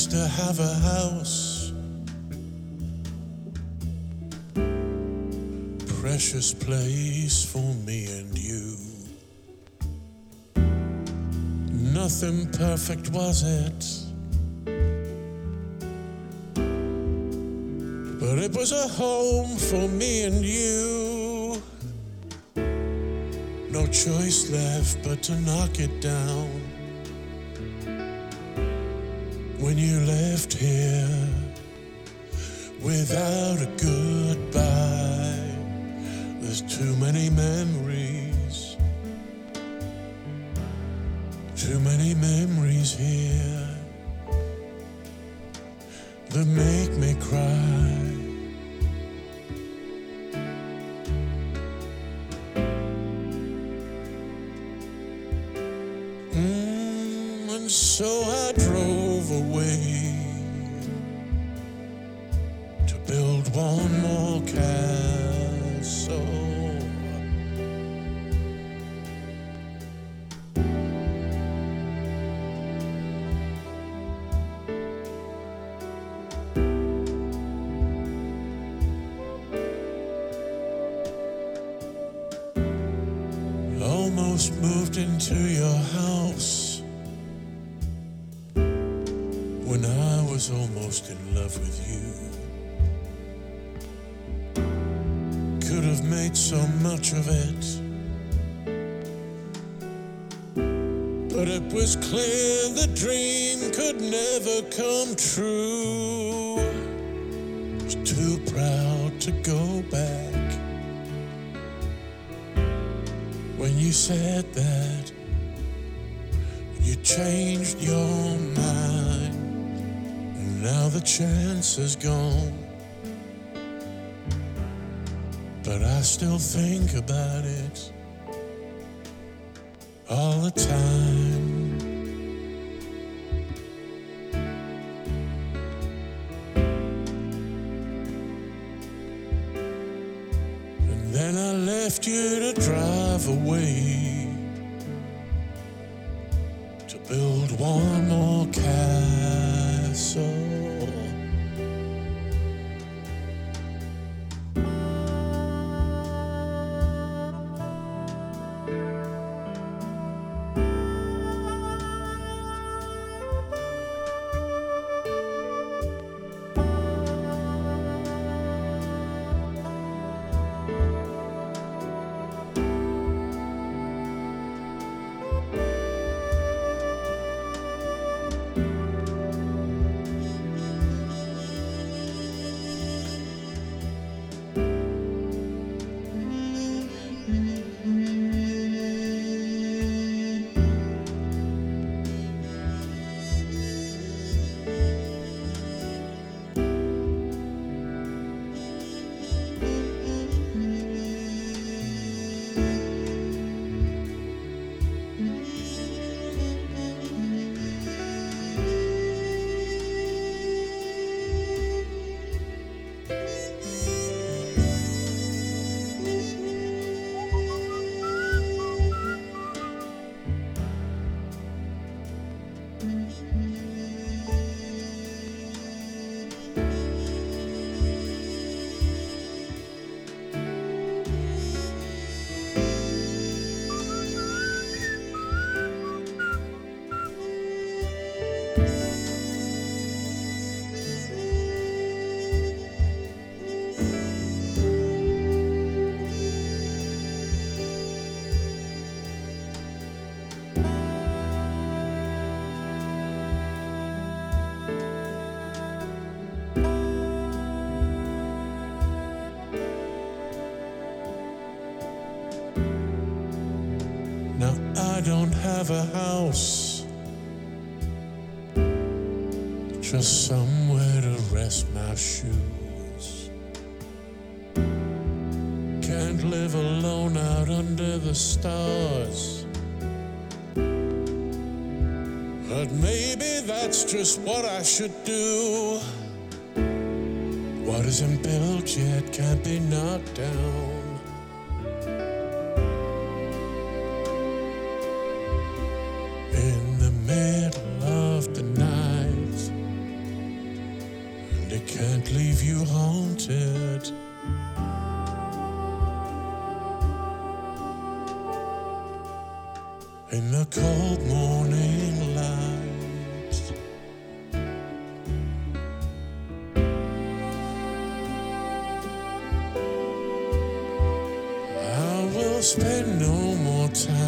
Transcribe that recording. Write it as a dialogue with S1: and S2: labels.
S1: used to have a house, precious place for me and you. Nothing perfect, was it? But it was a home for me and you. No choice left but to knock it down. When you left here without a goodbye, there's too many memories, too many memories here that make me cry. And so I drove away to build one more castle. Almost moved into your house when I was almost in love with you. Could have made so much of it, but it was clear the dream could never come true. Was too proud to go back when you said that you changed your mind. Now the chance is gone, but I still think about it all the time. And then I left you to drive away to build one more castle. Now I don't have a house, just somewhere to rest my shoes. Can't live alone out under the stars, but maybe that's just what I should do. What isn't built yet can't be knocked down. In the middle of the night, in the cold morning light. I will spend no more time